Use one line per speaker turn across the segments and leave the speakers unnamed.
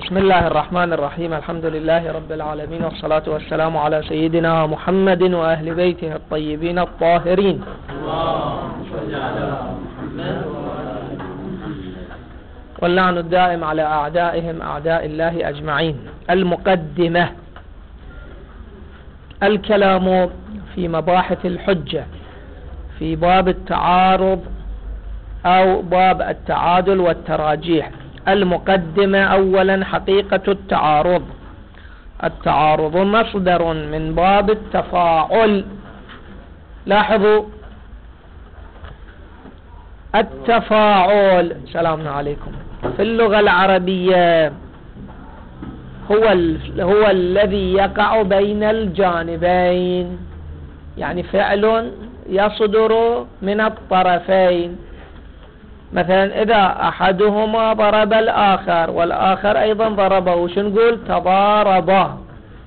بسم الله الرحمن الرحيم. الحمد لله رب العالمين، والصلاة والسلام على سيدنا محمد وأهل بيته الطيبين الطاهرين. واللعن الدائم على أعدائهم أعداء الله أجمعين. المقدمة: الكلام في مباحث الحجة في باب التعارض أو باب التعادل والتراجيح. المقدمة: أولا حقيقة التعارض. التعارض مصدر من باب التفاعل. لاحظوا التفاعل، سلام عليكم، في اللغة العربية هو الذي يقع بين الجانبين، يعني فعل يصدر من الطرفين. مثلا إذا أحدهما ضرب الآخر والآخر أيضا ضربه، شو نقول؟ تضاربا.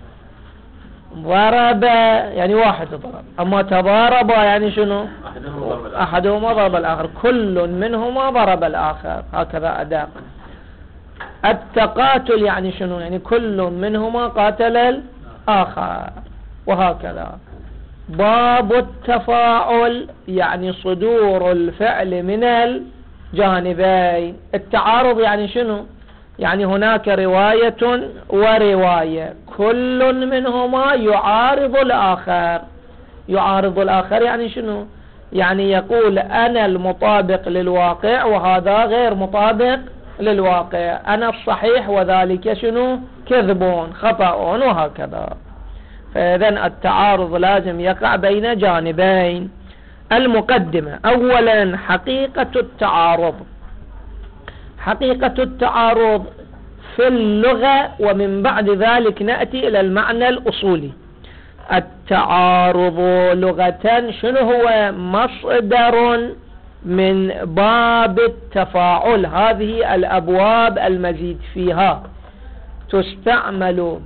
ضرب يعني واحد ضرب، أما تضاربا يعني شنو؟ أحدهما ضرب الآخر، كل منهما ضرب الآخر، هكذا أداء. التقاتل يعني شنو؟ يعني كل منهما قاتل الآخر، وهكذا. باب التفاعل يعني صدور الفعل من الجانبين. التعارض يعني شنو؟ يعني هناك رواية ورواية، كل منهما يعارض الآخر. يعارض الآخر يعني شنو؟ يعني يقول أنا المطابق للواقع وهذا غير مطابق للواقع، أنا الصحيح وذلك شنو؟ كذب خطأ، وهكذا. فإذن التعارض لازم يقع بين جانبين. المقدمة: أولا حقيقة التعارض. حقيقة التعارض في اللغة، ومن بعد ذلك نأتي إلى المعنى الأصولي. التعارض لغة شنو هو؟ مصدر من باب التفاعل. هذه الأبواب المزيد فيها تستعمل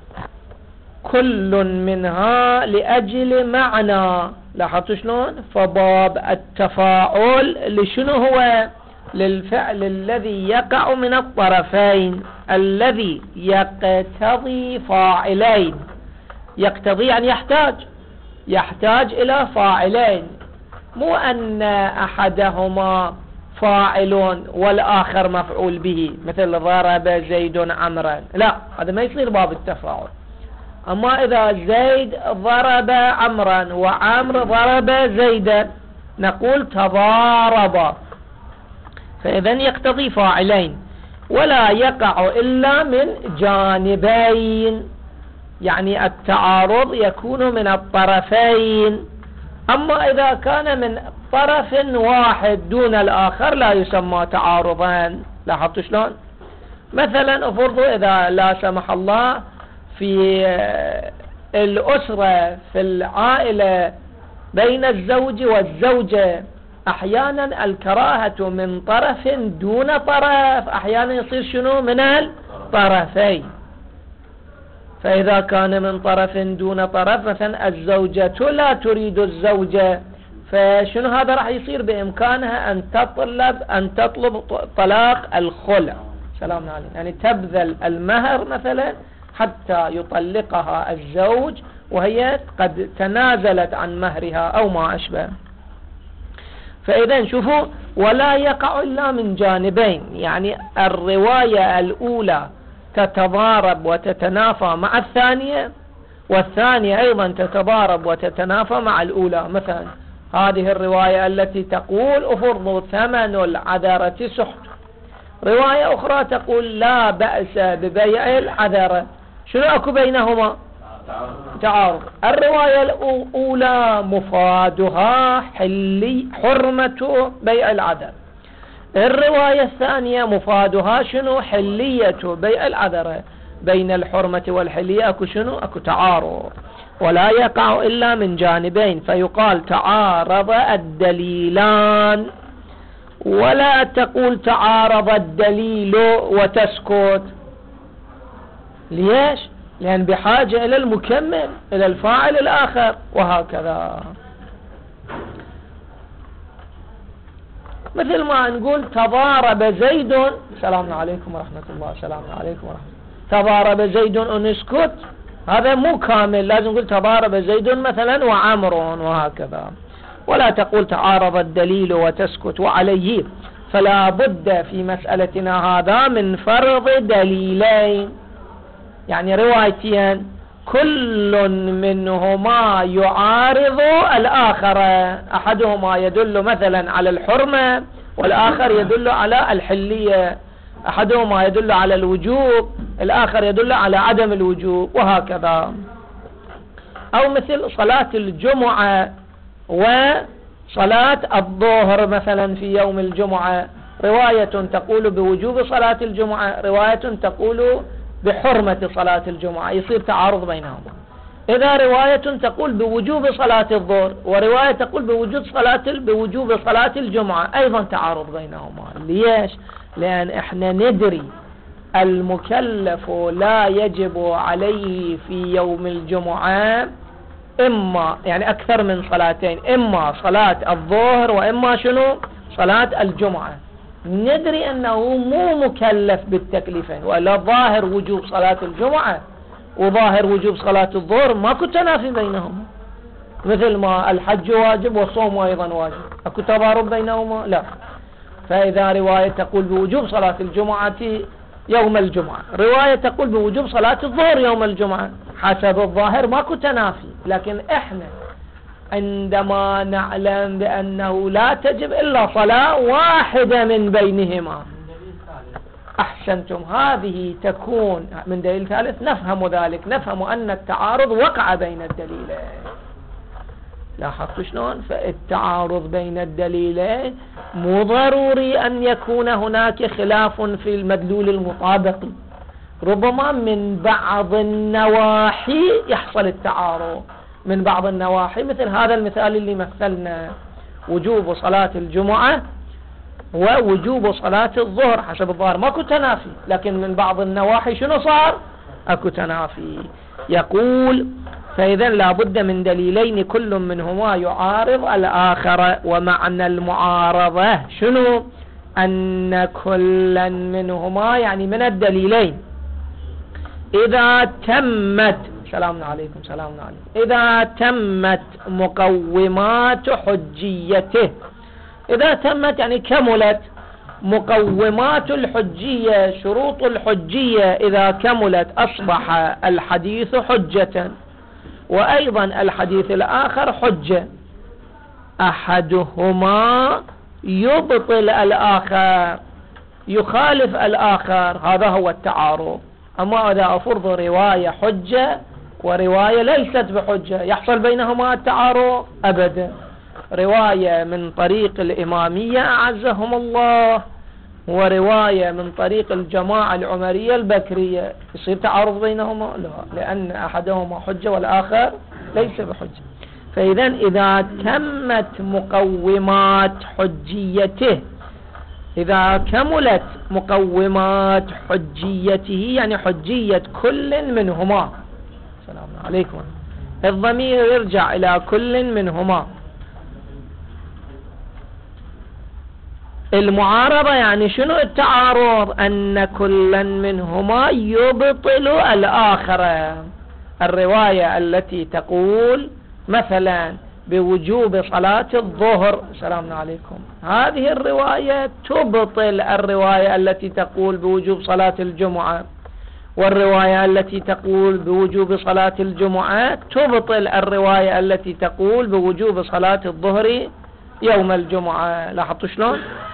كل منها لأجل معنى. لاحظتوا شلون؟ فباب التفاعل لشنو هو؟ للفعل الذي يقع من الطرفين، الذي يقتضي فاعلين. يقتضي يعني يحتاج إلى فاعلين، مو أن أحدهما فاعل والآخر مفعول به، مثل ضرب زيد عمرا، لا، هذا ما يصير باب التفاعل. أما إذا زيد ضرب عمرا وعمر ضرب زيدا نقول تضاربا، فإذن يقتضي فاعلين، ولا يقع إلا من جانبين، يعني التعارض يكون من الطرفين. أما إذا كان من طرف واحد دون الآخر لا يسمى تعارضا. لاحظتوا شلون؟ مثلا افرضوا إذا لا سمح الله في الأسرة في العائلة بين الزوج والزوجة أحيانا الكراهة من طرف دون طرف، أحيانا يصير شنو؟ من الطرفين. فإذا كان من طرف دون طرف، مثلا الزوجة لا تريد الزوجة، فشنو هذا؟ راح يصير بإمكانها أن تطلب طلاق الخلع، سلام عليكم، يعني تبذل المهر مثلا حتى يطلقها الزوج وهي قد تنازلت عن مهرها أو ما أشبه. فإذا شوفوا، ولا يقع إلا من جانبين، يعني الرواية الأولى تتضارب وتتنافى مع الثانية، والثانية أيضا تتضارب وتتنافى مع الأولى. مثلا هذه الرواية التي تقول أفرضوا ثمن العذرة سحت، رواية أخرى تقول لا بأس ببيع العذرة، شنو أكو بينهما؟ تعارض. الرواية الأولى مفادها حرمة بيع العذرة، الرواية الثانية مفادها شنو؟ حلية بيع العذرة. بين الحرمة والحلية أكو شنو؟ أكو تعارض، ولا يقع إلا من جانبين، فيقال تعارض الدليلان، ولا تقول تعارض الدليل وتسكت. ليش؟ لأن بحاجة إلى المكمل، إلى الفاعل الآخر، وهكذا. مثل ما نقول تضارب زيد، سلام عليكم ورحمة الله، سلام عليكم ورحمة الله، تضارب زيد ونسكت، هذا مو كامل، لازم نقول تضارب زيد مثلا وعمر وهكذا. ولا تقول تعارض الدليل وتسكت وعليه، فلا بد في مسألتنا هذا من فرض دليلين، يعني روايتين كل منهما يعارض الآخر، أحدهما يدل مثلا على الحرمة والآخر يدل على الحلية، أحدهما يدل على الوجوب الآخر يدل على عدم الوجوب وهكذا. أو مثل صلاة الجمعة وصلاة الظهر مثلا في يوم الجمعة، رواية تقول بوجوب صلاة الجمعة، رواية تقول بحرمة صلاة الجمعة، يصير تعارض بينهما. إذا رواية تقول بوجوب صلاة الظهر ورواية تقول بوجوب صلاة الجمعة، أيضا تعارض بينهما. ليش؟ لأن احنا ندري المكلف لا يجب عليه في يوم الجمعة إما يعني أكثر من صلاتين، إما صلاة الظهر وإما شنو؟ صلاة الجمعة. ندري أنه مو مكلف بالتكليفين، وإلا ظاهر وجوب صلاة الجمعة وظاهر وجوب صلاة الظهر ماكو تنافي بينهما، مثل ما الحج واجب والصوم أيضا واجب، أكو تضارب بينهما؟ لا. فإذا رواية تقول بوجوب صلاة الجمعة يوم الجمعة، رواية تقول بوجوب صلاة الظهر يوم الجمعة، حسب الظاهر ماكو تنافي. لكن احنا عندما نعلم بأنه لا تجب إلا صلاة واحدة من بينهما، أحسنتم، هذه تكون من دليل ثالث نفهم ذلك، نفهم أن التعارض وقع بين الدليلين. لاحظت شلون؟ فالتعارض بين الدليلين مو ضروري أن يكون هناك خلاف في المدلول المطابق، ربما من بعض النواحي يحصل التعارض، من بعض النواحي، مثل هذا المثال اللي مثلنا، وجوب صلاة الجمعة ووجوب صلاة الظهر، حسب الظاهر ماكو تنافي، لكن من بعض النواحي شنو صار؟ اكو تنافي. يقول فإذا لا بد من دليلين كل منهما يعارض الآخر، ومعنى المعارضة شنو؟ أن كل منهما يعني من الدليلين إذا تمت، سلام عليكم سلام عليكم، إذا تمت مقومات حجيته، إذا تمت يعني كملت مقومات الحجية، شروط الحجية إذا كملت أصبح الحديث حجة، وأيضا الحديث الآخر حجة، أحدهما يبطل الآخر، يخالف الآخر، هذا هو التعارض. أما إذا أفرض رواية حجة ورواية ليست بحجة، يحصل بينهما التعارض؟ أبدا. رواية من طريق الإمامية أعزهم الله ورواية من طريق الجماعة العمرية البكرية، يصير تعارض بينهما؟ لا، لأن أحدهما حجة والآخر ليس بحجة. فإذا إذا تمت مقومات حجيته، إذا كملت مقومات حجيته يعني حجية كل منهما، السلام عليكم، الضمير يرجع إلى كل منهما. المعارضة يعني شنو التعارض؟ أن كل منهما يبطل الآخر. الرواية التي تقول مثلا بوجوب صلاة الظهر، السلام عليكم، هذه الرواية تبطل الرواية التي تقول بوجوب صلاة الجمعة، والرواية التي تقول بوجوب صلاة الجمعة تبطل الرواية التي تقول بوجوب صلاة الظهر يوم الجمعة. لاحظتوا شلون؟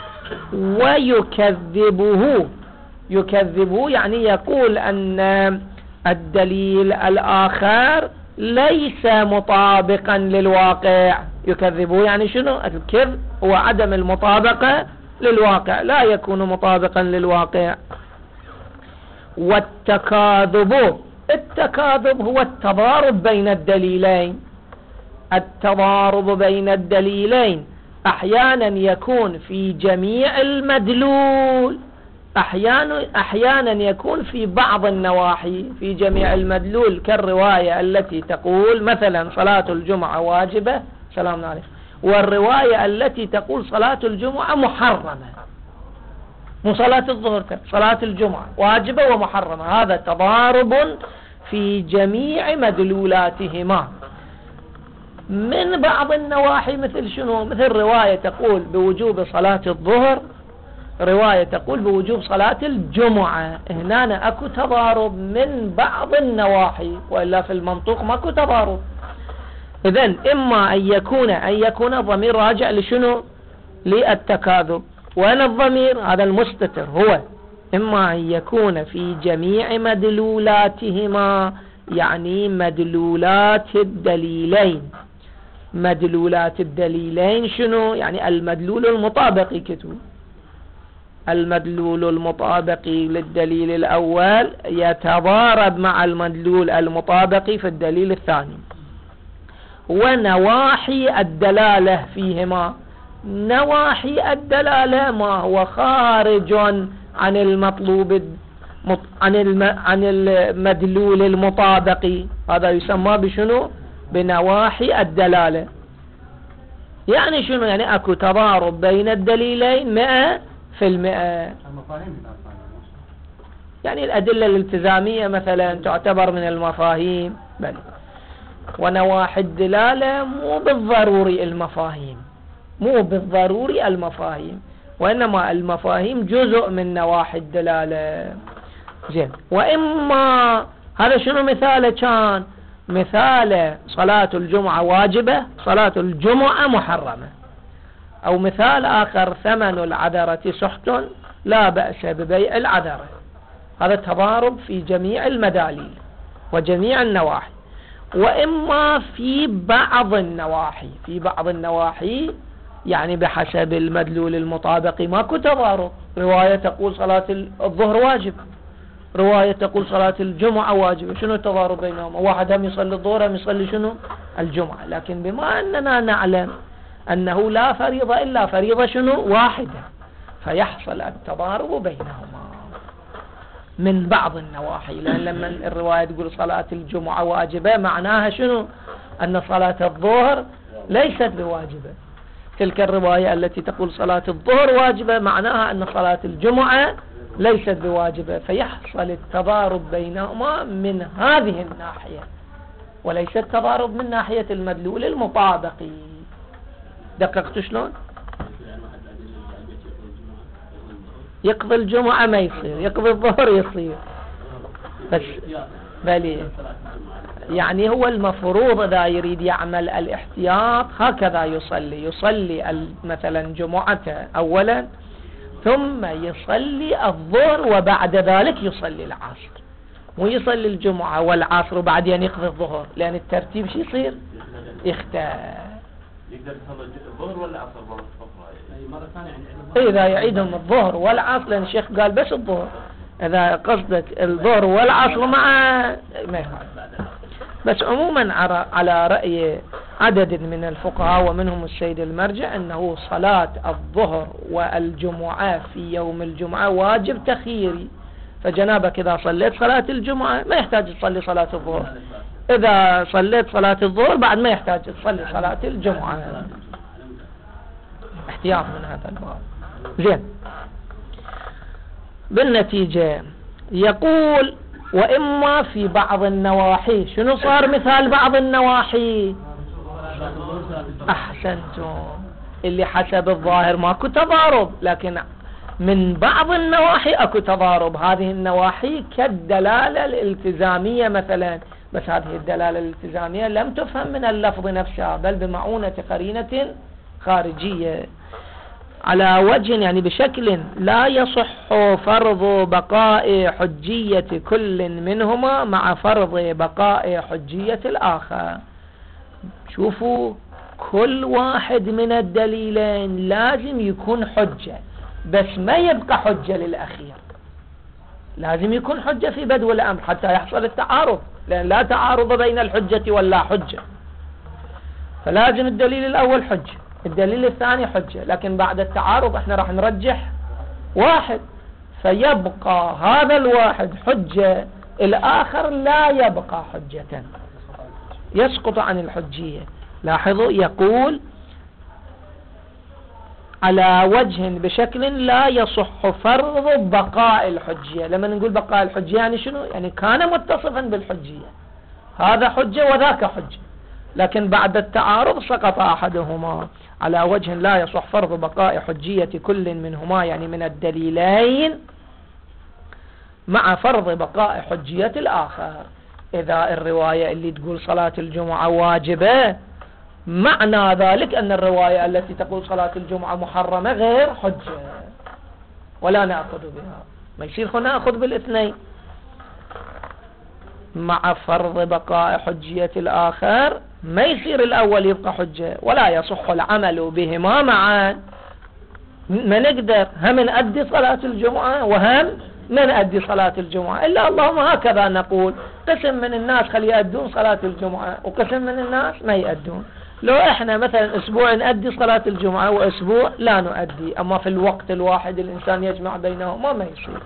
يكذبه يعني يقول أن الدليل الآخر ليس مطابقا للواقع. يكذبه يعني شنو؟ الكذب هو عدم المطابقة للواقع، لا يكون مطابقا للواقع. والتكاذب، التكاذب هو التضارب بين الدليلين. التضارب بين الدليلين أحيانا يكون في جميع المدلول، أحيانا يكون في بعض النواحي في جميع المدلول، كالرواية التي تقول مثلا صلاة الجمعة واجبة، سلام عليكم، والرواية التي تقول صلاة الجمعة محرمة، مو صلاة الظهر، صلاة الجمعة واجبة ومحرمة. هذا تضارب في جميع مدلولاتهما من بعض النواحي. مثل شنو؟ مثل رواية تقول بوجوب صلاة الظهر، رواية تقول بوجوب صلاة الجمعة. هنا اكو تضارب من بعض النواحي، وإلا في المنطوق ماكو تضارب. إذن إما أن يكون الضمير راجع لشنو؟ للتكاذب. وين الضمير؟ هذا المستتر هو إما أن يكون في جميع مدلولاتهما، يعني مدلولات الدليلين. مدلولات الدليلين شنو؟ يعني المدلول المطابق كتب. المدلول المطابق للدليل الأول يتضارب مع المدلول المطابق في الدليل الثاني. ونواحي الدلالة فيهما، نواحي الدلالة ما هو خارج عن المطلوب عن المدلول المطابق، هذا يسمى بشنو؟ بنواحي الدلالة. يعني شنو؟ يعني اكو تضارب بين الدليلين 100%. يعني الأدلة الالتزامية مثلا تعتبر من المفاهيم، بل ونواحي الدلالة مو بالضروري المفاهيم، مو بالضروري المفاهيم، وإنما المفاهيم جزء من نواحي الدلالة. زين. وإما هذا شنو مثاله؟ كان مثال صلاة الجمعة واجبة، صلاة الجمعة محرمة. أو مثال آخر ثمن العذرة سحت لا بأس ببيع العذرة. هذا تضارب في جميع المداليل وجميع النواحي. وإما في بعض النواحي، في بعض النواحي يعني بحسب المدلول المطابق ماكو تضارب. رواية تقول صلاة الظهر واجب، رواية تقول صلاة الجمعة واجب. شنو التضارب بينهم؟ واحد هم يصلي الظهر هم يصلي شنو؟ الجمعة. لكن بما أننا نعلم أنه لا فريضة إلا فريضة شنو؟ واحدة، فيحصل التضارب بينهما من بعض النواحي. لأن لما الرواية تقول صلاة الجمعة واجبة معناها شنو؟ أن صلاة الظهر ليست بواجبة. تلك الرواية التي تقول صلاة الظهر واجبة معناها أن صلاة الجمعة ليست بواجبة، فيحصل التضارب بينهما من هذه الناحية، وليس التضارب من ناحية المدلول المطابق. دققت شلون؟ يقضي الجمعة ما يصير، يقضي الظهر يصير. بس بلي يعني هو المفروض إذا يريد يعمل الاحتياط هكذا يصلي مثلا جمعة أولا، ثم يصلي الظهر وبعد ذلك يصلي العصر، ويصلي الجمعة والعصر وبعدين يقضي الظهر، لأن الترتيب شو يصير؟ يختار.
يقدر يصلي الظهر ولا العصر مرة ثانية؟
إذا يعيدهم الظهر والعصر، لأن الشيخ قال بس الظهر. إذا قصدك الظهر والعصر ما يفعل. بس عموما على رأي عدد من الفقهاء ومنهم السيد المرجع أنه صلاة الظهر والجمعة في يوم الجمعة واجب تخييري. فجنابك إذا صليت صلاة الجمعة ما يحتاج تصلي صلاة الظهر، إذا صليت صلاة الظهر بعد ما يحتاج تصلي صلاة الجمعة. احتياط من هذا الباب. زين. بالنتيجة يقول وإما في بعض النواحي. شنو صار مثال بعض النواحي؟ أحسنتم، اللي حسب الظاهر ماكو تضارب، لكن من بعض النواحي اكو تضارب. هذه النواحي كالدلالة الالتزامية مثلا، بس هذه الدلالة الالتزامية لم تفهم من اللفظ نفسها بل بمعونة قرينة خارجية، على وجه يعني بشكل لا يصح فرض بقاء حجية كل منهما مع فرض بقاء حجية الآخر. شوفوا، كل واحد من الدليلين لازم يكون حجة، بس ما يبقى حجة للأخير. لازم يكون حجة في بدو الأمر حتى يحصل التعارض، لأن لا تعارض بين الحجة واللا حجة. فلازم الدليل الأول حجة، الدليل الثاني حجة، لكن بعد التعارض احنا راح نرجح واحد، فيبقى هذا الواحد حجة، الآخر لا يبقى حجة، يسقط عن الحجية. لاحظوا، يقول على وجه بشكل لا يصح فرض بقاء الحجية. لما نقول بقاء الحجية يعني شنو؟ يعني كان متصفا بالحجية، هذا حجة وذاك حجة، لكن بعد التعارض سقط أحدهما. على وجه لا يصح فرض بقاء حجية كل منهما يعني من الدليلين مع فرض بقاء حجية الآخر. إذا الرواية اللي تقول صلاة الجمعة واجبة، معنى ذلك أن الرواية التي تقول صلاة الجمعة محرمة غير حجة ولا نأخذ بها. ما يصير نأخذ بالاثنين مع فرض بقاء حجية الآخر. ما يصير الأول يبقى حجة ولا يصح العمل بهما معا. ما نقدر هم نأدي صلاة الجمعة وهم ما نأدي صلاة الجمعة، إلا اللهم هكذا نقول قسم من الناس خلي يأدون صلاة الجمعة وقسم من الناس ما يأدون. لو احنا مثلا اسبوع نأدي صلاة الجمعة واسبوع لا نؤدي، اما في الوقت الواحد الانسان يجمع بينهما ما يصير.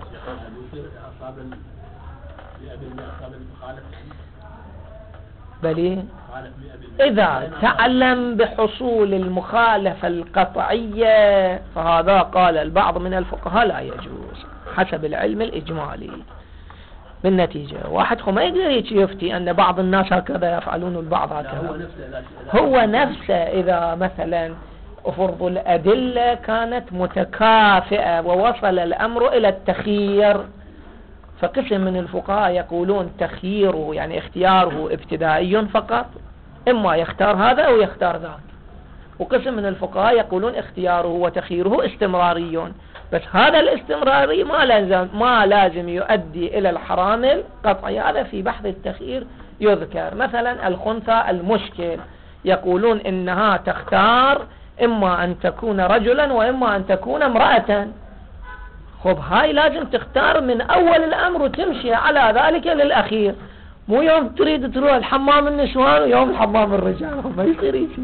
بل إذا تعلم بحصول المخالفة القطعية فهذا قال البعض من الفقهاء لا يجوز حسب العلم الإجمالي. بالنتيجة واحد ما يقدر يفتي أن بعض الناس هكذا يفعلون والبعض هكذا. هو نفسه إذا مثلا فرض الأدلة كانت متكافئة ووصل الأمر إلى التخيير، فقسم من الفقهاء يقولون تخييره يعني اختياره ابتدائي فقط، إما يختار هذا أو يختار ذاك. وقسم من الفقهاء يقولون اختياره وتخييره استمراري، بس هذا الاستمراري ما لازم يؤدي إلى الحرام القطعي. هذا في بحث التخيير يذكر. مثلا الخنثى المشكل يقولون إنها تختار إما أن تكون رجلا وإما أن تكون امرأة. خب هاي لازم تختار من أول الأمر وتمشي على ذلك للأخير، مو يوم تريد تروح الحمام النسوان ويوم الحمام الرجال. ما يصير يصير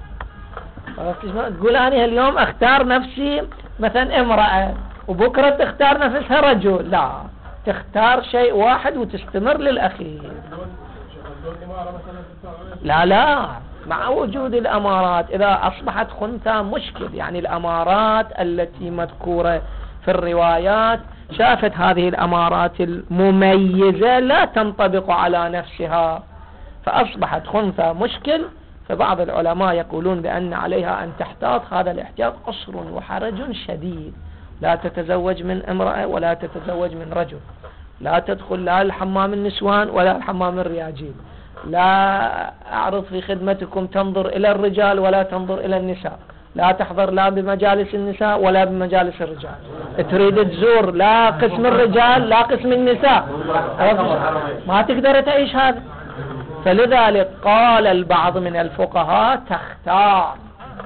تقول أنا اليوم أختار نفسي مثلا امرأة وبكرة تختار نفسها رجل، لا، تختار شيء واحد وتستمر للأخير. لا مع وجود الأمارات إذا أصبحت خنثى مشكل، يعني الأمارات التي مذكورة في الروايات شافت هذه الأمارات المميزة لا تنطبق على نفسها فأصبحت خنثى مشكل. فبعض العلماء يقولون بأن عليها أن تحتاط هذا الاحتياط قصر وحرج شديد، لا تتزوج من امرأة ولا تتزوج من رجل، لا تدخل لا الحمام النسوان ولا الحمام الرجال، لا أعرض في خدمتكم تنظر إلى الرجال ولا تنظر إلى النساء، لا تحضر لا بمجالس النساء ولا بمجالس الرجال، تريد تزور لا قسم الرجال لا قسم النساء، ما تقدر تعيش هذا. فلذلك قال البعض من الفقهاء تختار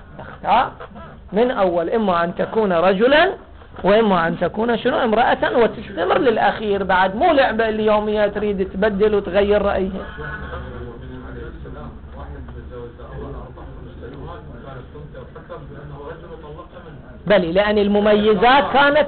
من أول إما أن تكون رجلا وإما أن تكون شنو امرأة وتستمر للأخير، بعد مو لعبة اليومية تريد تبدل وتغير رأيها. بل لأن المميزات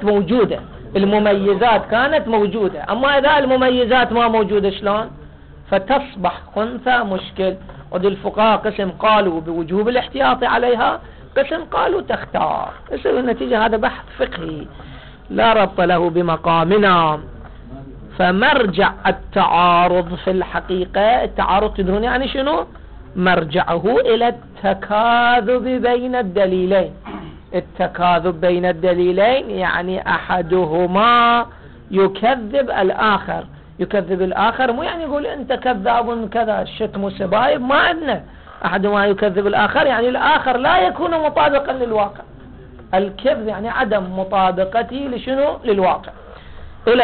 كانت موجودة، أما إذا المميزات ما موجودة شلون؟ فتصبح خنثى مشكل. ودي الفقهاء قسم قالوا بوجوب الاحتياط عليها، قسم قالوا تختار. يصير النتيجة هذا بحث فقهي لا ربط له بمقامنا. فمرجع التعارض في الحقيقة، التعارض تدرون يعني شنو؟ مرجعه إلى التكاذب بين الدليلين. التكاذب بين الدليلين يعني أحدهما يكذب الآخر. يكذب الآخر مو يعني يقول أنت كذاب كذا الشتم سبايب، ما عندنا. أحدهما يكذب الآخر يعني الآخر لا يكون مطابقا للواقع. الكذب يعني عدم مطابقته لشنو؟ للواقع. إلى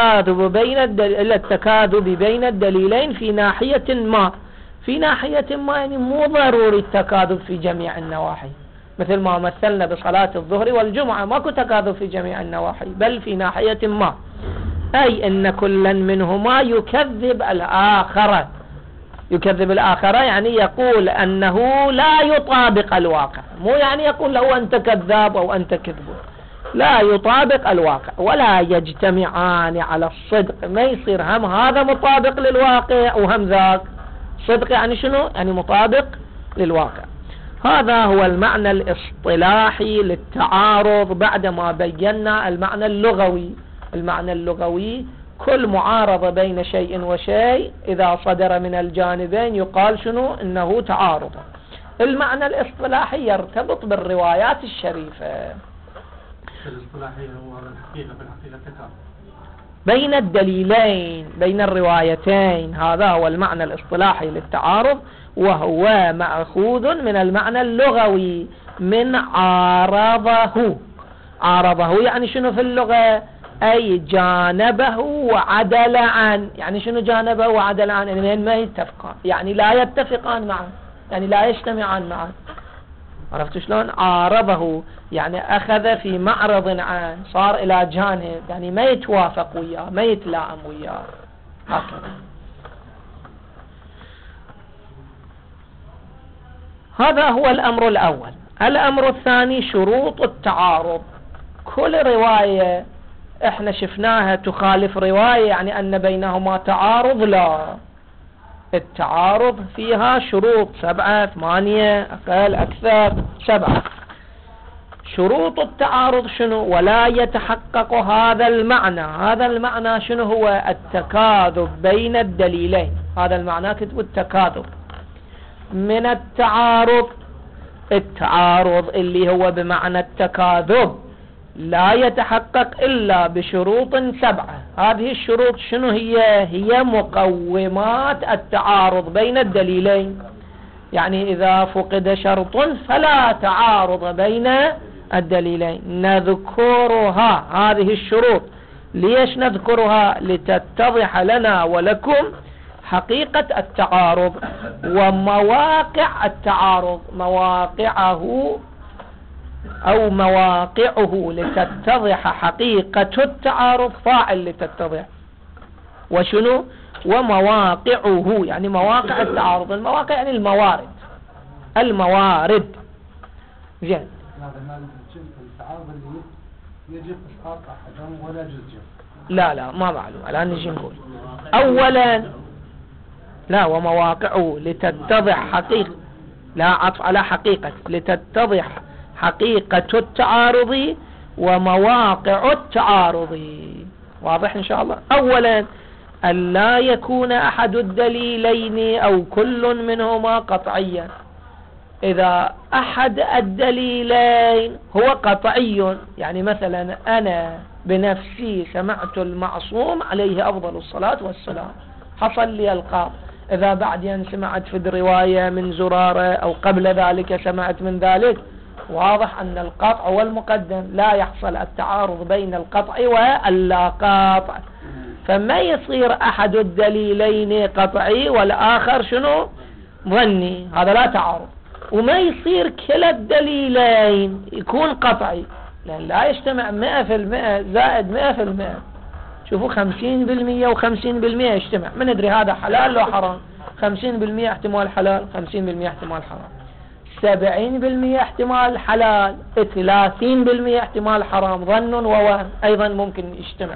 التكاذب بين الدليلين في ناحية ما. في ناحية ما يعني مو ضروري التكاذب في جميع النواحي، مثل ما مثلنا بصلاة الظهر والجمعة ماكو تكاذب في جميع النواحي، بل في ناحية ما، أي أن كلا منهما يكذب الآخر. يكذب الآخر يعني يقول أنه لا يطابق الواقع، مو يعني يقول له أنت كذاب أو أنت كذب، لا يطابق الواقع ولا يجتمعان على الصدق. ما يصير هم هذا مطابق للواقع وهم ذاك. صدق يعني شنو؟ يعني مطابق للواقع. هذا هو المعنى الاصطلاحي للتعارض بعدما بينا المعنى اللغوي. المعنى اللغوي كل معارضة بين شيء وشيء إذا صدر من الجانبين يقال شنو؟ إنه تعارض. المعنى الاصطلاحي يرتبط بالروايات الشريفة.
الاصطلاحي هو الحقيقة بالحقيقة تكامل
بين الدليلين بين الروايتين، هذا هو المعنى الاصطلاحي للتعارض، وهو مأخوذ من المعنى اللغوي من عارضه. عارضه يعني شنو في اللغة؟ أي جانبه وعدل عن. يعني شنو جانبه وعدل عن؟ يعني ما يتفقان، يعني لا يتفقان معا، يعني لا يجتمعان معا. عرفت شلون؟ عارضه يعني أخذ في معرض عن، صار إلى جانب، يعني ما يتوافق وياه، ما يتلائم وياه، هكذا. هذا هو الأمر الأول. الأمر الثاني شروط التعارض. كل رواية احنا شفناها تخالف رواية يعني أن بينهما تعارض، لا. التعارض فيها شروط 7 8 أقل أكثر 7. شروط التعارض شنو؟ ولا يتحقق هذا المعنى. هذا المعنى شنو هو؟ التكاذب بين الدليلين. هذا المعنى كتب التكاذب من التعارض. التعارض اللي هو بمعنى التكاذب لا يتحقق إلا بشروط 7. هذه الشروط شنو هي؟ هي مقومات التعارض بين الدليلين. يعني إذا فقد شرط فلا تعارض بين الدليلين. نذكرها هذه الشروط. ليش نذكرها؟ لتتضح لنا ولكم حقيقة التعارض ومواقع التعارض، مواقعه أو مواقعه، لتتضح حقيقة التعارض. فاعل لتتضح، وشنو؟ ومواقعه يعني مواقع التعارض. المواقع يعني الموارد، الموارد. زين.
التعارض اللي يجب إسقاط أحدهم ولا جزء.
لا ما معلوم، الآن نجي نقول. أولا لا، ومواقعه لتتضح حقيقة، لا عطف على حقيقة، لتتضح حقيقة التعارض ومواقع التعارض. واضح إن شاء الله. أولا أن لا يكون أحد الدليلين أو كل منهما قطعيا. إذا أحد الدليلين هو قطعي، يعني مثلا أنا بنفسي سمعت المعصوم عليه أفضل الصلاة والسلام، حصل لي القاط. إذا بعدين سمعت في الرواية من زرارة أو قبل ذلك سمعت من ذلك، واضح أن القطع هو المقدم، لا يحصل التعارض بين القطع واللا قاطع. فما يصير أحد الدليلين قطعي والآخر شنو؟ ظني، هذا لا تعارض. وما يصير كلا الدليلين يكون قطعي، لأن لا يجتمع 100% زائد 100%. شوفوا 50% و50% يجتمع، ما ندري هذا حلال لو حرام. 50% احتمال حلال، 50% احتمال حرام، 70% احتمال حلال، 30% احتمال حرام، ظن ووهم أيضا ممكن يجتمع.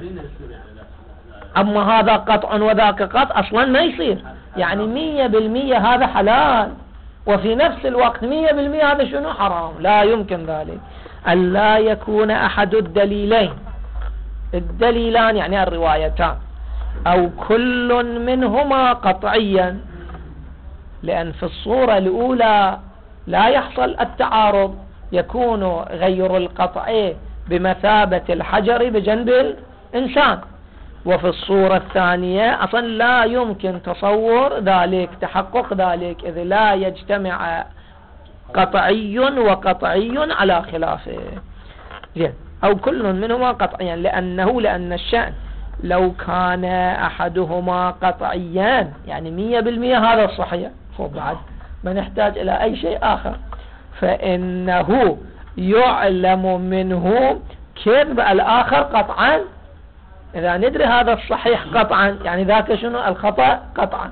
أما هذا قطع وذاك قطع أصلا ما يصير. يعني 100% هذا حلال وفي نفس الوقت 100% هذا شنو؟ حرام. لا يمكن ذلك. ألا يكون أحد الدليلين، الدليلان يعني الروايتان، أو كل منهما قطعيا، لأن في الصورة الأولى لا يحصل التعارض، يكون غير القطع بمثابة الحجر بجنب الإنسان. وفي الصورة الثانية أصلا لا يمكن تصور ذلك، تحقق ذلك، إذ لا يجتمع قطعي وقطعي على خلافه. زين. أو كل منهما قطعيا، لأن الشأن لو كان أحدهما قطعيا يعني 100% هذا الصحيح، فبعد ما نحتاج إلى أي شيء آخر، فإنه يعلم منه كذب الآخر قطعا. إذا ندري هذا الصحيح قطعا يعني ذاك شنو؟ الخطأ قطعا.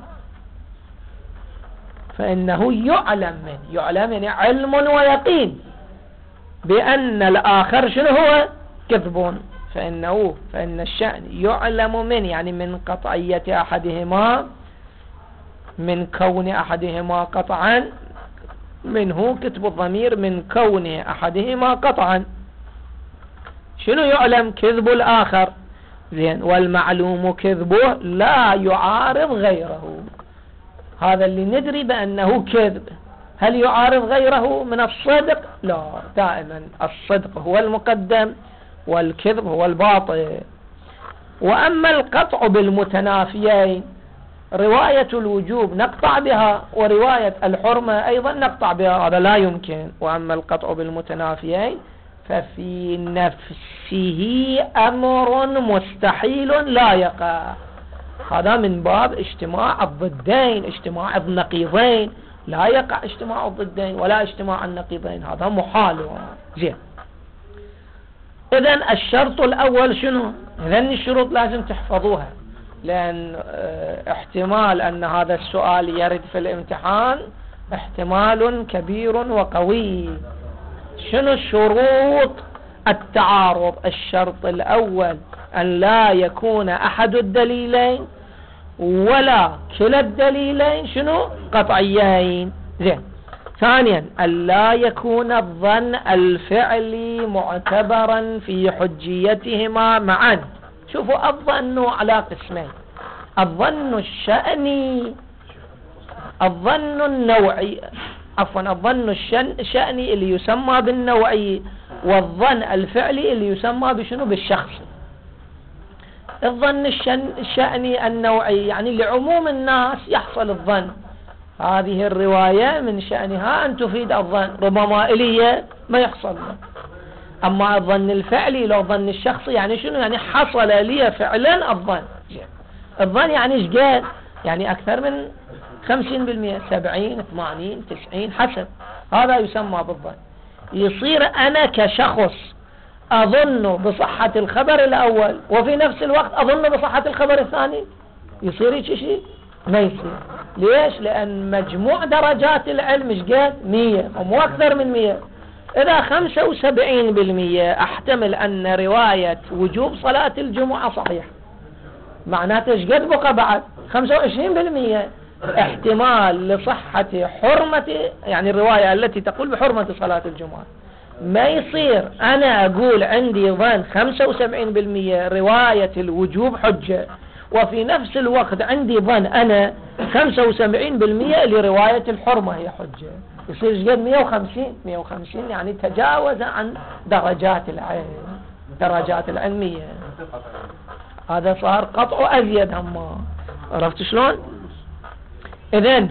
فإنه يعلم منه، يعلم يعني علم ويقين بأن الآخر شنو هو؟ كذب. فإن الشأن يعلم من، يعني من قطعية أحدهما، من كون أحدهما قطعا منه كتب الضمير من كون أحدهما قطعا. شنو يعلم؟ كذب الآخر، زين، والمعلوم كذبه لا يعارض غيره. هذا اللي ندري بأنه كذب، هل يعارض غيره من الصدق؟ لا، دائما الصدق هو المقدم والكذب هو الباطل. وأما القطع بالمتنافيين، رواية الوجوب نقطع بها ورواية الحرمة أيضا نقطع بها، هذا لا يمكن. وأما القطع بالمتنافيين ففي نفسه أمر مستحيل لا يقع. هذا من باب اجتماع الضدين، اجتماع النقيضين، لا يقع اجتماع الضدين ولا اجتماع النقيضين، هذا محال. زين، إذن الشرط الأول شنو؟ إذن الشروط لازم تحفظوها، لأن احتمال أن هذا السؤال يرد في الامتحان احتمال كبير وقوي. شنو شروط التعارض؟ الشرط الأول أن لا يكون أحد الدليلين ولا كلا الدليلين شنو؟ قطعيين. زين. ثانيا أن لا يكون الظن الفعلي معتبرا في حجيتهما معا. شوفوا، الظن على قسمين: الظن الشأني، الظن النوعي، عفوا الظن الشأني اللي يسمى بالنوعي، والظن الفعلي اللي يسمى بشنو؟ بالشخصي. الظن الشأني النوعي يعني لعموم الناس يحصل الظن، هذه الرواية من شأنها أن تفيد الظن، ربما إلي ما يحصل. أما الظن الفعلي لو الظن الشخصي يعني شنو؟ يعني حصل لي فعلا الظن. الظن يعني ايش قال؟ يعني أكثر من 50%، 70 80 90 حسب، هذا يسمى بالظن. يصير أنا كشخص أظن بصحة الخبر الأول وفي نفس الوقت أظن بصحة الخبر الثاني، يصير هيك شيء؟ ما يصير. ليش؟ لأن مجموع درجات العلم ايش قال؟ 100 ومو أكثر من 100. إذا 75% أحتمل أن رواية وجوب صلاة الجمعة صحيح، معناته ايش قد بقى بعد؟ 25% احتمال لصحة حرمة، يعني الرواية التي تقول بحرمة صلاة الجمعة. ما يصير أنا أقول عندي ظن 75% رواية الوجوب حجة، وفي نفس الوقت عندي ظن أنا 75% لرواية الحرمة هي حجة. يصير ايش قد؟ 150 يعني تجاوز عن درجات العلم، درجات العلمية. هذا صار قطع أزيد هما. عرفت شلون؟ إذن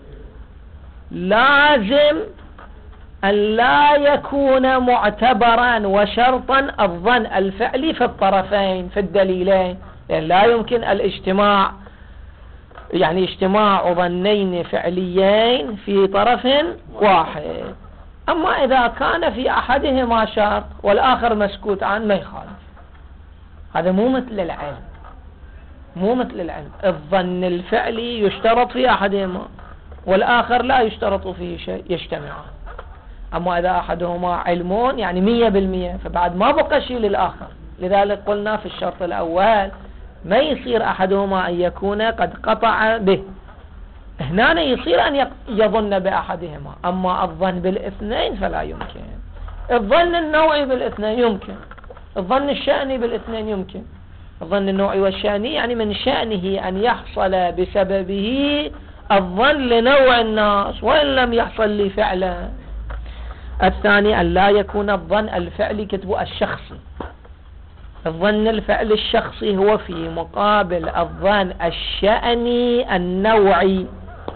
لازم أن لا يكون معتبرا وشرطا الظن الفعلي في الطرفين في الدليلين، يعني لا يمكن الاجتماع، يعني اجتماع ظنين فعليين في طرف واحد. أما إذا كان في أحدهما شرط والآخر مسكوت عنه ما يخالف. هذا مو مثل العلم، مو مثل العلم. الظن الفعلي يشترط في أحدهما والآخر لا يشترط فيه شيء، يجتمعان. أما إذا أحدهما علمون يعني 100%، فبعد ما بقى شيء للآخر. لذلك قلنا في الشرط الأول ما يصير أحدهما أن يكون قد قطع به، هنا يصير أن يظن بأحدهما. أما الظن بالاثنين فلا يمكن. الظن النوعي بالاثنين يمكن، الظن الشأني بالاثنين يمكن. الظن النوعي والشأني يعني من شأنه أن يحصل بسببه الظن لنوع الناس وإن لم يحصل لي فعلا. الثاني أن لا يكون الظن الفعلي كتب الشخصي. الظن الفعل الشخصي هو في مقابل الظن الشأني النوعي.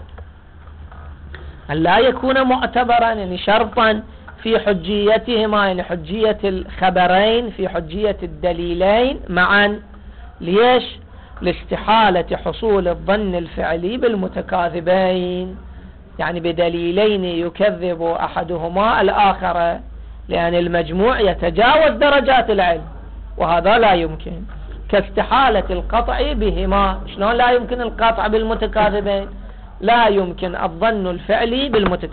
أن لا يكون معتبرا يعني شرطا في حجيتهما، يعني حجية الخبرين في حجية الدليلين معا. ليش؟ لاستحالة حصول الظن الفعلي بالمتكاذبين، يعني بدليلين يكذب أحدهما الآخر، لأن المجموع يتجاوز درجات العلم وهذا لا يمكن. كاستحالة القطع بهما. شلون لا يمكن القطع بالمتكاذبين؟ لا يمكن الظن الفعلي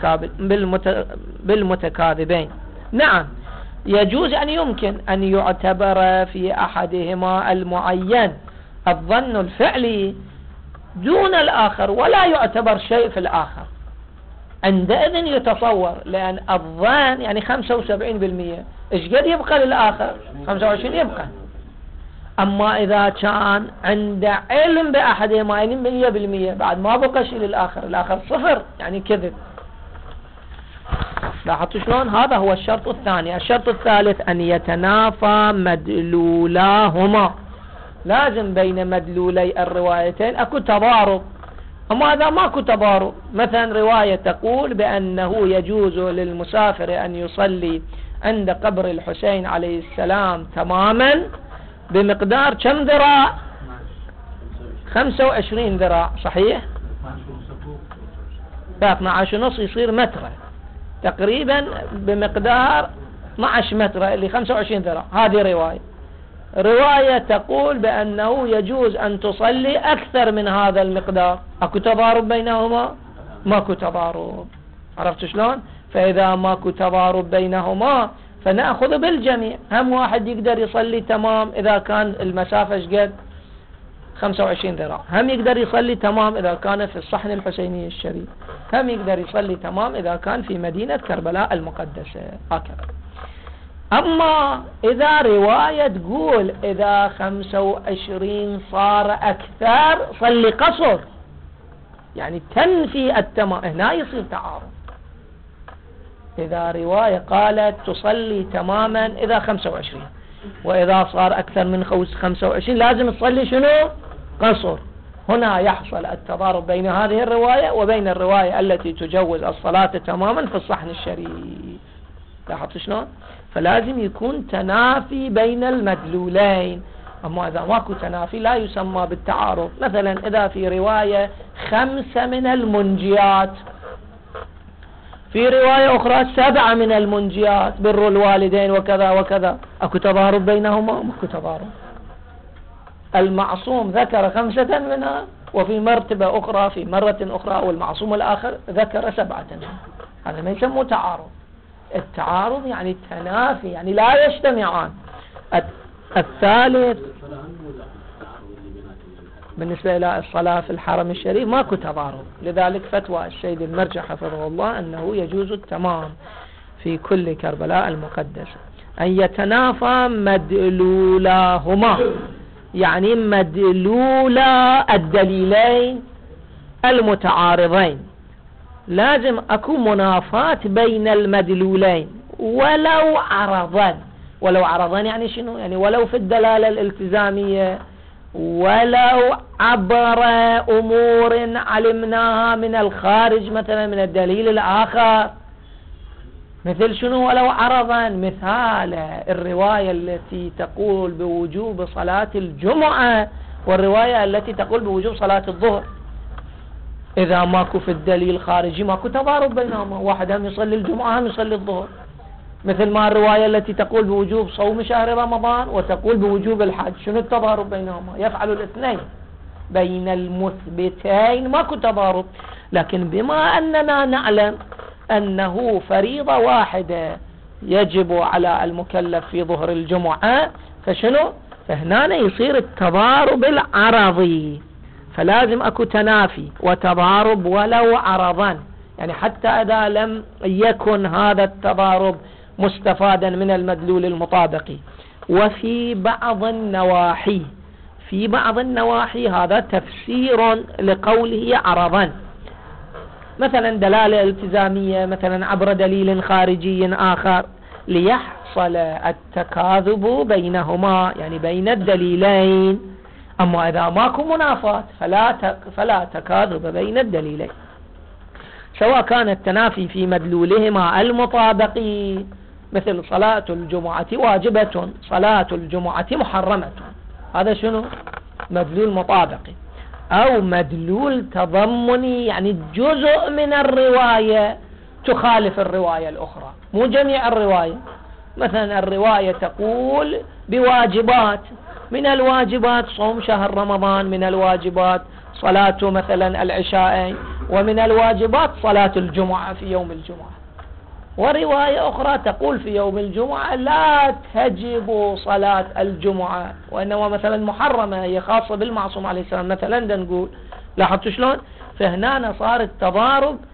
بالمتكاذبين. نعم يجوز أن يمكن أن يعتبر في أحدهما المعين الظن الفعلي دون الآخر ولا يعتبر شيء في الآخر. عندئذ يتصور، لأن الظن يعني 75%، إيش قد يبقى للآخر؟ 25 يبقى. أما إذا كان عنده علم بأحدهما يعني 100%، بعد ما بقى شيء للآخر، الآخر صفر، يعني كذب. لاحظتوا شلون؟ هذا هو الشرط الثاني. الشرط الثالث أن يتنافى مدلولاهما، لازم بين مدلولي الروايتين أكو تضارب. أما إذا ماكو تضارب، مثلا رواية تقول بأنه يجوز للمسافر أن يصلي عند قبر الحسين عليه السلام تماما بمقدار كم ذراع؟ 25 ذراع، صحيح؟ 12.5 يصير متر تقريبا، بمقدار 12 متر اللي 25 ذراع. هذه رواية تقول بأنه يجوز أن تصلي أكثر من هذا المقدار. أكو تضارب بينهما؟ ماكو تضارب. عرفت شلون؟ فإذا ماكو تضارب بينهما فنأخذ بالجميع. هم واحد يقدر يصلي تمام إذا كان المسافة قد 25 ذراع، هم يقدر يصلي تمام إذا كان في الصحن الحسيني الشريف، هم يقدر يصلي تمام إذا كان في مدينة كربلاء المقدسة، هكذا. أما إذا رواية تقول إذا 25 صار أكثر صلي قصر، يعني تنفي التمام، هنا يصير تعارض. إذا رواية قالت تصلي تماما إذا 25، وإذا صار أكثر من 25 لازم تصلي شنو؟ قصر. هنا يحصل التضارب بين هذه الرواية وبين الرواية التي تجوز الصلاة تماما في الصحن الشريف. لاحظت شلون؟ فلازم يكون تنافي بين المدلولين. أما إذا ماكو تنافي لا يسمى بالتعارض. مثلا إذا في رواية 5 من المنجيات، في رواية أخرى 7 من المنجيات، بر الوالدين وكذا وكذا، أكو تضارب بينهما؟ ماكو تضارب. المعصوم ذكر 5 منها، وفي مرتبة أخرى في مرة أخرى والمعصوم الآخر ذكر 7 منها. هذا ما يسمى تعارض. التعارض يعني التنافي، يعني لا يجتمعان. الثالث بالنسبة إلى الصلاة في الحرم الشريف ماكو تضارب، لذلك فتوى السيد المرجع حفظه الله أنه يجوز التمام في كل كربلاء المقدسة. أن يتنافى مدلولاهما، يعني مدلولا الدليلين المتعارضين، لازم أكون منافاة بين المدلولين ولو عرضان. ولو عرضان يعني شنو؟ يعني ولو في الدلالة الالتزامية، ولو عبر أمور علمناها من الخارج، مثلا من الدليل الآخر. مثل شنو ولو عرضا؟ مثال الرواية التي تقول بوجوب صلاة الجمعة والرواية التي تقول بوجوب صلاة الظهر. إذا ماكو في الدليل خارجي ماكو تضارب بينهما، واحد هم يصلي الجمعة هم يصلي الظهر. مثل ما الرواية التي تقول بوجوب صوم شهر رمضان وتقول بوجوب الحج، شنو التضارب بينهما؟ يفعل الاثنين. بين المثبتين ماكو تضارب. لكن بما أننا نعلم أنه فريضة واحدة يجب على المكلف في ظهر الجمعة، فشنو؟ فهنا يصير التضارب العرضي، فلازم أكو تنافي وتضارب ولو عرضا. يعني حتى إذا لم يكن هذا التضارب مستفادا من المدلول المطابقي. وفي بعض النواحي، في بعض النواحي هذا تفسير لقوله عرضا، مثلا دلالة التزامية، مثلا عبر دليل خارجي آخر، ليحصل التكاذب بينهما، يعني بين الدليلين. أما إذا ماكو منافاة فلا تكاذب بين الدليلين، سواء كان التنافي في مدلولهما المطابقي، مثل صلاة الجمعة واجبة، صلاة الجمعة محرمة، هذا شنو؟ مدلول مطابقي. أو مدلول تضمني، يعني جزء من الرواية تخالف الرواية الأخرى، مو جميع الرواية. مثلا الرواية تقول بواجبات، من الواجبات صوم شهر رمضان، من الواجبات صلاة مثلا العشاء، ومن الواجبات صلاة الجمعة في يوم الجمعة. ورواية أخرى تقول في يوم الجمعة لا تجب صلاة الجمعة، وإنما مثلا محرمة، هي خاصة بالمعصوم عليه السلام مثلا نقول. لاحظتوا شلون؟ فهنا صار التضارب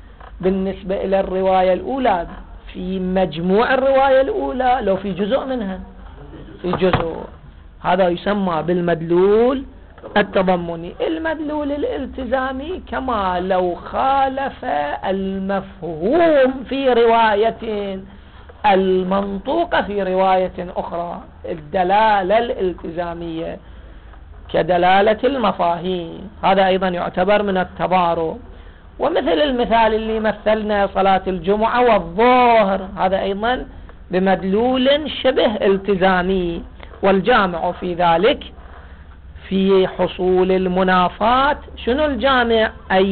بالنسبة إلى الرواية الأولى في مجموع الرواية الأولى لو في جزء منها في جزء، هذا يسمى بالمدلول التضمني. المدلول الالتزامي كما لو خالف المفهوم في رواية المنطوقة في رواية أخرى، الدلالة الالتزامية كدلالة المفاهيم، هذا أيضا يعتبر من التضارب. ومثل المثال اللي مثلنا صلاة الجمعة والظهر، هذا أيضا بمدلول شبه التزامي. والجامع في ذلك في حصول المنافات شنو الجامع؟ أن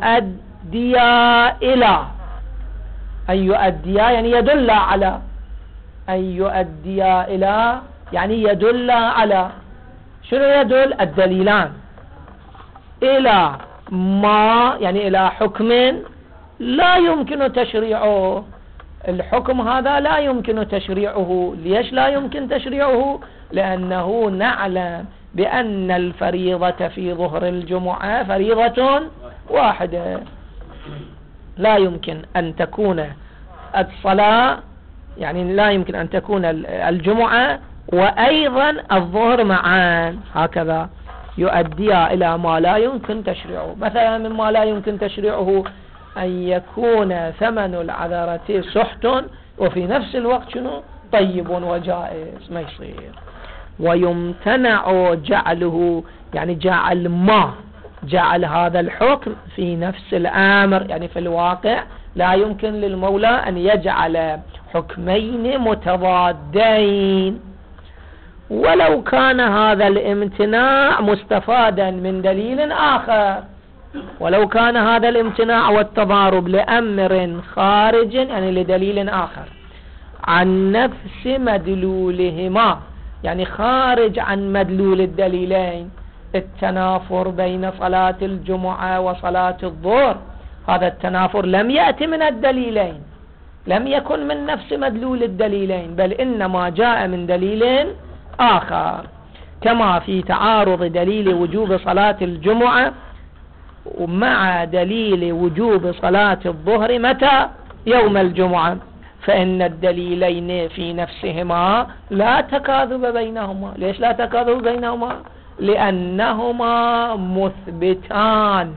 يؤدي يعني يدل على، أن يؤدي إلى يعني يدل على، شنو يدل؟ الدليلان إلى ما يعني إلى حكم لا يمكن تشريعه. الحكم هذا لا يمكن تشريعه. ليش لا يمكن تشريعه؟ لأنه نعلم بأن الفريضة في ظهر الجمعة فريضة واحدة، لا يمكن أن تكون الصلاة، يعني لا يمكن أن تكون الجمعة وأيضا الظهر معا، هكذا يؤدي إلى ما لا يمكن تشريعه. مثلا مما لا يمكن تشريعه أن يكون ثمن العذرة سحت وفي نفس الوقت شنو؟ طيب وجائز، ما يصير. ويمتنع جعله، يعني جعل هذا الحكم في نفس الأمر، يعني في الواقع لا يمكن للمولى أن يجعل حكمين متضادين، ولو كان هذا الامتناع مستفادا من دليل آخر، ولو كان هذا الامتناع والتضارب لأمر خارج يعني لدليل آخر عن نفس مدلولهما، يعني خارج عن مدلول الدليلين، التنافر بين صلاة الجمعة وصلاة الظهر، هذا التنافر لم يأتي من الدليلين، لم يكن من نفس مدلول الدليلين، بل إنما جاء من دليل آخر، كما في تعارض دليل وجوب صلاة الجمعة مع دليل وجوب صلاة الظهر متى؟ يوم الجمعة، فإن الدليلين في نفسهما لا تكاذب بينهما. ليش لا تكاذب بينهما؟ لأنهما مثبتان،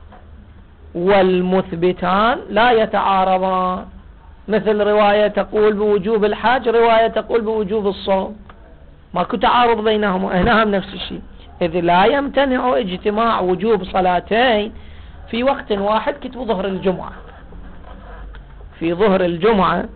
والمثبتان لا يتعارضان، مثل رواية تقول بوجوب الحج، رواية تقول بوجوب الصوم، ماكو تعارض بينهما، هنا هم نفس الشيء، إذ لا يمتنع اجتماع وجوب صلاتين في وقت واحد كتب ظهر الجمعة. في ظهر الجمعة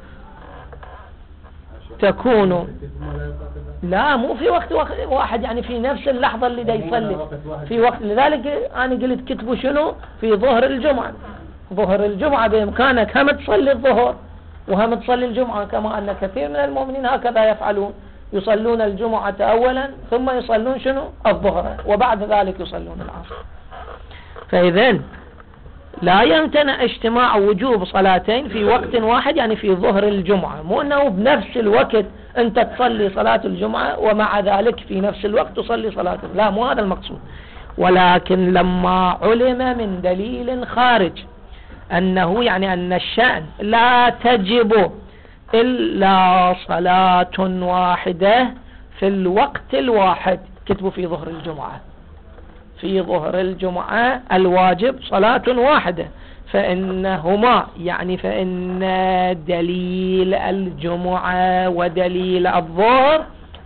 تكون لا مو في وقت واحد، يعني في نفس اللحظة اللي دا يصلي في وقت. لذلك أنا قلت كتبوا شنو؟ في ظهر الجمعة. ظهر الجمعة بإمكانك هم تصلي الظهر وهم تصلي الجمعة، كما أن كثير من المؤمنين هكذا يفعلون، يصلون الجمعة أولا ثم يصلون شنو؟ الظهر، وبعد ذلك يصلون العصر. فإذن لا يمتنع اجتماع وجوب صلاتين في وقت واحد، يعني في ظهر الجمعة، مو أنه بنفس الوقت أنت تصلي صلاة الجمعة ومع ذلك في نفس الوقت تصلي صلاة، لا مو هذا المقصود. ولكن لما علم من دليل خارج أنه يعني أن الشأن لا تجب إلا صلاة واحدة في الوقت الواحد، كتبوا في ظهر الجمعة، في ظهر الجمعة الواجب صلاة واحدة، فإنهما يعني فإن دليل الجمعة ودليل الظهر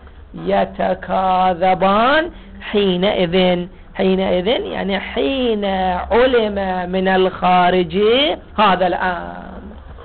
يتكاذبان حينئذ يعني حين علم من الخارج هذا الأمر.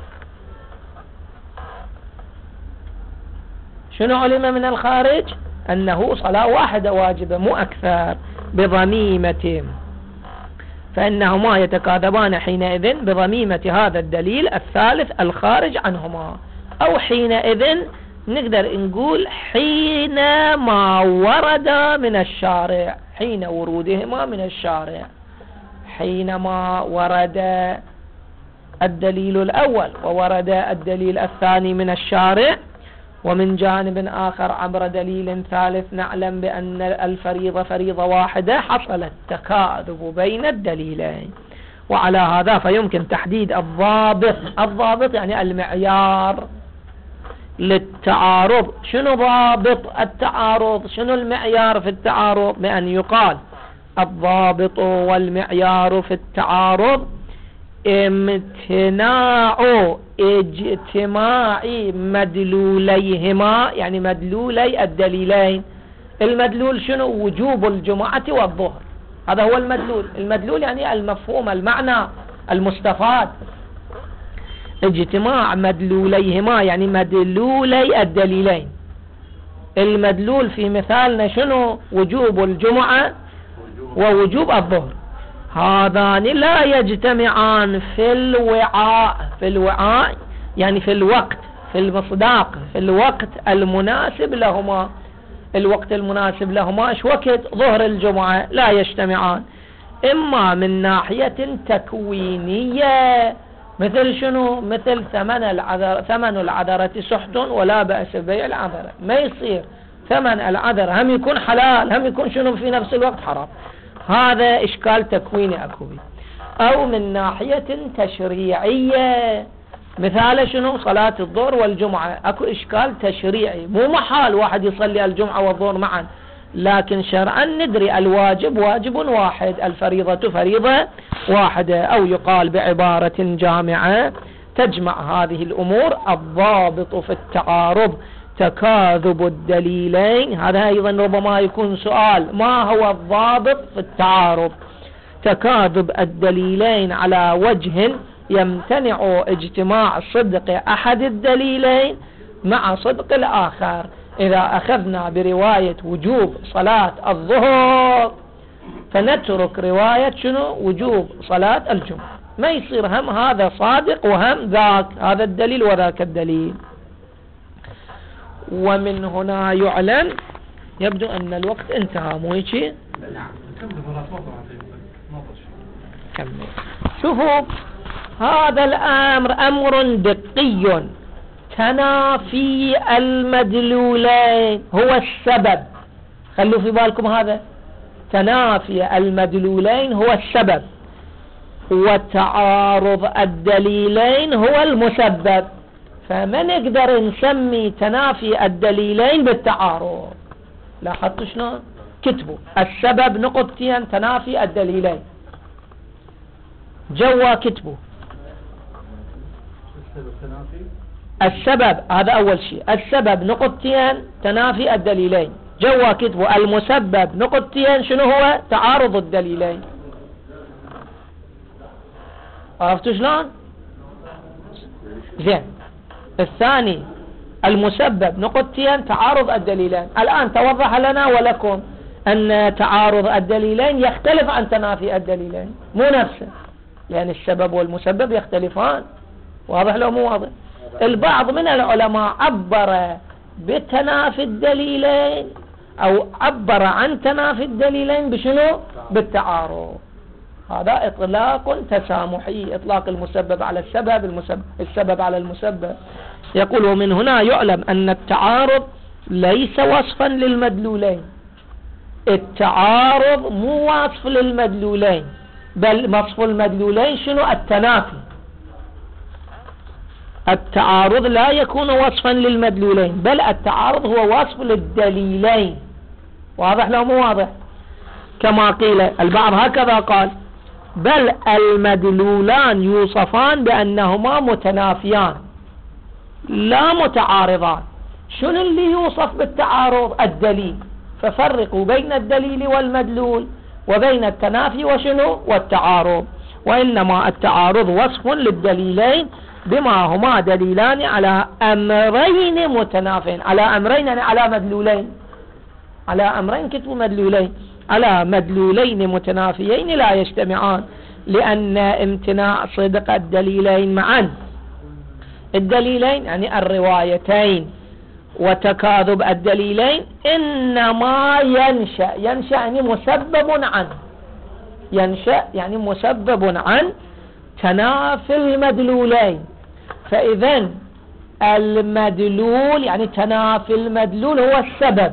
شنو علم من الخارج؟ أنه صلاة واحدة واجبة مو أكثر بضميمة، فإنهما يتكاذبان حينئذ بضميمة هذا الدليل الثالث الخارج عنهما، أو حينئذ نقدر نقول حينما ورد من الشارع، حين ورودهما من الشارع، حينما ورد الدليل الأول وورد الدليل الثاني من الشارع، ومن جانب آخر عبر دليل ثالث نعلم بأن الفريضة فريضة واحدة، حصل التكاذب بين الدليلين. وعلى هذا فيمكن تحديد الضابط يعني المعيار للتعارض. شنو ضابط التعارض؟ شنو المعيار في التعارض؟ بأن يقال الضابط والمعيار في التعارض امتناع اجتماع مدلوليهما، يعني مدلولي الدليلين. المدلول شنو؟ وجوب الجمعة والظهر، هذا هو المدلول. المدلول يعني المفهوم، المعنى المستفاد. اجتماع مدلوليهما يعني مدلولي الدليلين. المدلول في مثالنا شنو؟ وجوب الجمعة ووجوب الظهر. هذان لا يجتمعان في الوعاء يعني في الوقت، في المصداق، في الوقت المناسب لهما. الوقت المناسب لهما ايش وقت؟ ظهر الجمعة. لا يجتمعان اما من ناحية تكوينية، مثل شنو؟ مثل ثمن العذرة سحت ولا بأس ببيع العذرة. ما يصير ثمن العذرة هم يكون حلال هم يكون شنو في نفس الوقت حرام. هذا إشكال تكويني أكو بي. أو من ناحية تشريعية، مثال شنو؟ صلاة الظهر والجمعة. أكو إشكال تشريعي، مو محال واحد يصلي الجمعة والظهر معا، لكن شرعا ندري الواجب واجب واحد، الفريضة فريضة واحدة. أو يقال بعبارة جامعة تجمع هذه الأمور: الضابط في التعارض تكاذب الدليلين. هذا أيضا ربما يكون سؤال: ما هو الضابط في التعارض؟ تكاذب الدليلين على وجه يمتنع اجتماع صدق أحد الدليلين مع صدق الآخر. إذا أخذنا برواية وجوب صلاة الظهر فنترك رواية شنو؟ وجوب صلاة الجمعة. ما يصير هم هذا صادق وهم ذاك، هذا الدليل وذاك الدليل. ومن هنا يعلن، يبدو أن الوقت انتهى، مو هيك؟ كمل. شوفوا، هذا الأمر أمر دقي. تنافي المدلولين هو السبب، خلوا في بالكم هذا. تنافي المدلولين هو السبب، وتعارض الدليلين هو المسبب. فما نقدر نسمي تنافي الدليلين بالتعارض. لاحظتوا شلون؟ كتبوا السبب نقطتين تنافي الدليلين، جوا كتبوا السبب. هذا أول شيء، السبب نقطتين تنافي الدليلين، جوا كتبوا المسبب نقطتين شنو هو؟ تعارض الدليلين. عرفتوا شلون؟ زين. الثاني المسبب نقطتين تعارض الدليلين. الآن توضح لنا ولكم أن تعارض الدليلين يختلف عن تنافي الدليلين، مو نفسه، لأن السبب والمسبب يختلفان. واضح لو مو واضح؟ البعض من العلماء عبر بتنافي الدليلين أو عبر عن تنافي الدليلين بشنو؟ بالتعارض. هذا إطلاق تسامحي، إطلاق المسبب على السبب، السبب على المسبب. يقول: ومن هنا يعلم أن التعارض ليس وصفا للمدلولين. التعارض مو وصف للمدلولين، بل وصف المدلولين شنو؟ التنافي. التعارض لا يكون وصفا للمدلولين، بل التعارض هو وصف للدليلين. واضح لو مو واضح؟ كما قيل، البعض هكذا قال: بل المدلولان يوصفان بأنهما متنافيان لا متعارضان. شنو اللي يوصف بالتعارض؟ الدليل. ففرقوا بين الدليل والمدلول وبين التنافي وشنو؟ والتعارض. وإنما التعارض وصف للدليلين بما هما دليلان على أمرين متنافين. على أمرين يعني على مدلولين، على أمرين كتبوا مدلولين، على مدلولين متنافيين لا يجتمعان، لأن امتناع صدق الدليلين معا، الدليلين يعني الروايتين، وتكاذب الدليلين إنما ينشأ يعني مسبب عنه، ينشأ يعني مسبب عن تنافي المدلولين. فإذن المدلول يعني تنافي المدلول هو السبب،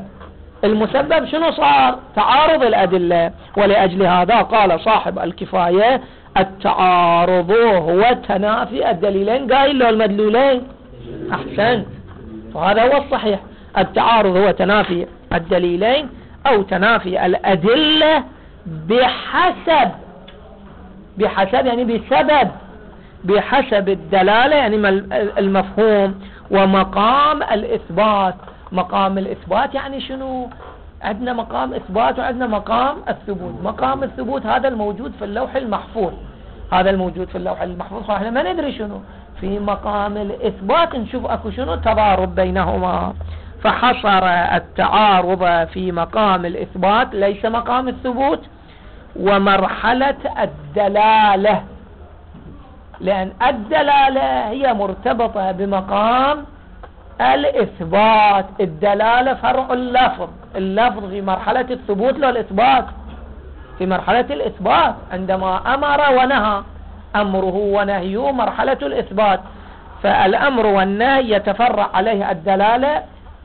المسبب شنو صار؟ تعارض الأدلة. ولأجل هذا قال صاحب الكفاية: التعارض هو تنافي الدليلين، قايل له المدلولين. أحسنت، وهذا هو الصحيح. التعارض هو تنافي الدليلين أو تنافي الأدلة بحسب يعني بسبب، بحسب الدلالة يعني المفهوم ومقام الإثبات. مقام الإثبات يعني شنو؟ عندنا مقام إثبات وعندنا مقام الثبوت. مقام الثبوت هذا الموجود في اللوح المحفوظ، هذا الموجود في اللوح المحفوظ، احنا ما ندري شنو في مقام الإثبات، نشوف أكو شنو تضارب بينهما. فحصر التعارض في مقام الإثبات ليس مقام الثبوت ومرحلة الدلالة، لأن الدلالة هي مرتبطة بمقام الإثبات. الدلالة فرع اللفظ، اللفظ في مرحلة الثبوت له الإثبات في مرحلة الإثبات. عندما أمر ونهى، أمره ونهيه مرحلة الإثبات، فالأمر والنهي يتفرع عليه الدلالة،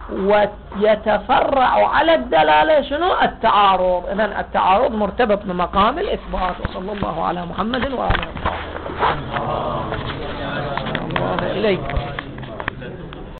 ويتفرع على الدلالة شنو؟ التعارض. إذن التعارض مرتبط بمقام الإثبات. وصلى الله على محمد وآله وصحبه. الله إليك.